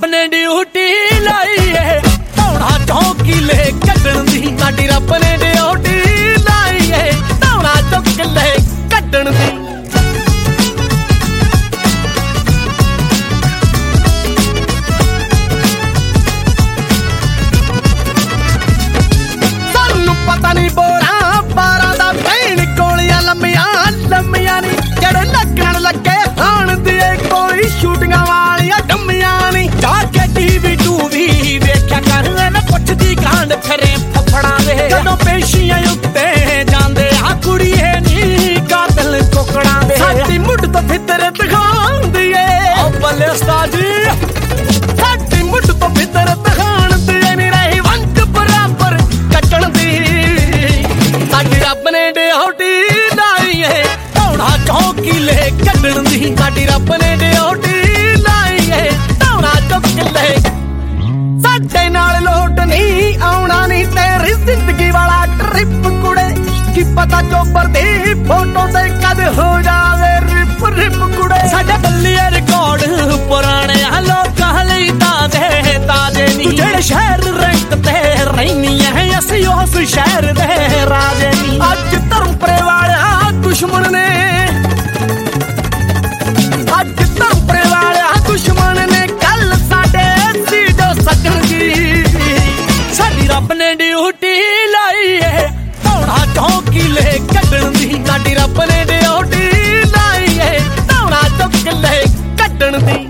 ਰੱਬ ਨੇ ਡਿਊਟੀ ਲਾਈ ਏ ਧੌਣਾ ਚੋਂ ਕਿਲੇ ਕੱਢਣ ਦੀ। ਸਾਡੀ ਰੱਬ ਨੇ ਡਿਊਟੀ ਲਾਈ ਏ ਧੌਣਾ ਚੋਂ ਕਿਲੇ ਕੱਢਣ ਦੀ। ਸਾਨੂੰ ਪਤਾ ਨਹੀਂ ਬੋਰਾਂ ਬਾਰਾਂ ਦਾ ਭੈਣ ਗੋਲੀਆਂ ਲੰਮੀਆਂ ਲੰਮੀਆਂ ਨੀ ਜਿਹੜੇ ਲੱਗਣ ਲੱਗੇ ਹਾਣ ਦੀ ਕੋਈ ਸ਼ੂਟਿੰਗਾਂ ਵਾਲੀਆਂ ਡੰਮੀਆਂ ਨੀ। ਜਾ ਕੇ ਟੀਵੀ ਟੂਵੀ ਵੇਖਿਆ ਕਰ ਨਾ ਪੁੱਛਦੀ ਕਾਂਡ ਫਿਰੇ ਫਫੜਾਂ ਦੇ। ਜਦੋਂ ਪੇਸ਼ੀਆਂ ਉੱਤੇ ਜਾਂਦੇ ਆ ਕੁੜੀਏ ਨੀ ਕਾਤਲ ਕੋਕੜਾਂ ਦੇ। ਸਾਡੀ ਮੁੱਢ ਤੋਂ ਫਿਤਰਤ ਖਾਂਦੀ ਏ ਓ ਬੱਲੇ ਉਸਤਾਦ ਜੀ। ਸਾਡੀ ਮੁੱਢ ਤੋਂ ਫਿਤਰਤ ਖਾਂਦੀ ਏ ਨੀ ਰਹੀ ਵੰਡ ਬਰਾਬਰ ਕੱਟਣ ਦੀ। ਸਾਡੀ ਰੱਬ ਨੇ ਡਿਊਟੀ ਲਾਈ ਏ ਧੌਣਾ ਚੋਂ ਕਿਲੇ ਕੱਢਣ ਦੀ। ਸਾਡੀ ਰੱਬ ਨੇ ਡਿਊਟੀ ਲਾਈ ਏ ਧੌਣਾ ਚੋਂ ਕਿਲੇ। ਸਾਡੇ ਨਾਲ ਲੋਟ ਨਹੀਂ ਆਉਣਾ ਨੀ ਤੇਰੀ ਜ਼ਿੰਦਗੀ ਵਾਲਾ ਟ੍ਰਿਪ ਕੁੜੇ। ਕੀ ਪਤਾ ਚੋਬਰ ਦੀ ਫੋਟੋ ਤੇ ਕਦ ਹੋ ਜਾਵੇ ਰਿਪ ਰਿਪ ਕੁੜੇ। ਸਾਡੇ ਬੱਲੀਏ ਰਿਕਾਰਡ ਪੁਰਾਣੇ ਆ ਲੋਕਾਂ ਲਈ ਤਾਜ਼ੇ ਨੀ। ਤੂੰ ਜਿਹੜੇ ਸ਼ਹਿਰ ਰੈਂਕ ਤੇ ਰਹਿਨੀ ਐ ਅਸੀਂ ਉਸ ਸ਼ਹਿਰ ਦੇ ਰਾਜੇ ਨੀ। ਅੱਜ ਧਰਮਪੁਰੇ ਵਾਲਿਆ ਦੁਸ਼ਮਣ ਨੇ ਦੁਸ਼ਮਣ ਨੇ ਕੱਲ ਸਾਡੇ ਸੀ ਜੋ ਸੱਜਣ ਜੀ। ਸਾਡੀ ਰੱਬ ਨੇ ਡਿਊਟੀ ਲਾਈ ਏ ਧੌਣਾ ਚੋਂ ਕਿਲੇ ਕੱਢਣ ਦੀ। ਸਾਡੀ ਰੱਬ ਨੇ ਡਿਊਟੀ ਲਾਈ ਏ ਧੌਣਾ ਚੋਂ ਕਿਲੇ ਕੱਢਣ ਦੀ।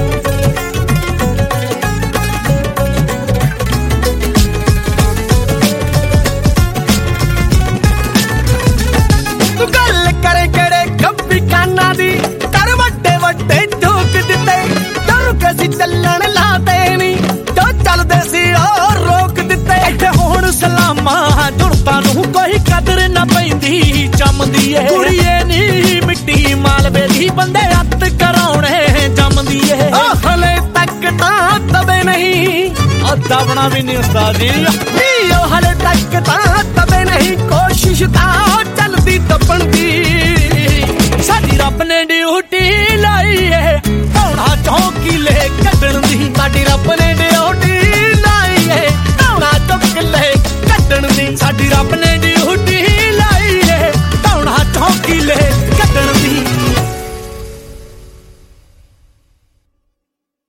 ਤੂੰ ਗੱਲ ਕਰੇ ਕਿਹੜੇ ਖੱਬੀ ਕਾਨਾਂ ਦੀ ਕਰ ਵੱਡੇ ਵੱਡੇ ਝੋਕ ਦਿੱਤੇ। ਡਰ ਕੇ ਸੀ ਚੱਲਣ ਲਾਤੇ ਨੀ ਜੋ ਚੱਲਦੇ ਸੀ ਉਹ ਰੋਕ ਦਿੱਤੇ। ਇੱਥੇ ਹੁਣ ਸਲਾਮਾਂ ਜੁੜਤਾਂ ਨੂੰ ਕੋਈ ਕਦਰ ਨਾ ਪੈਂਦੀ ਜੰਮਦੀ ਏ। ਕੁੜੀਏ ਨੀ ਮਿੱਟੀ ਮਾਲਵੇ ਦੀ ਬੰਦੇ ਹੱਥ ਕਰਾਉਣੇ ਜੰਮਦੀ ਏ। ਹਲੇ ਤੱਕ ਤਾਂ ਤਵੇ ਨਹੀਂ ਦਬਣਾ ਵੀ ਨਹੀਂ ਉਸਤਾਦ ਜੀ। ਹਲੇ ਤੱਕ ਤਾਂ ਤਵੇ ਨਹੀਂ ਕੋਸ਼ਿਸ਼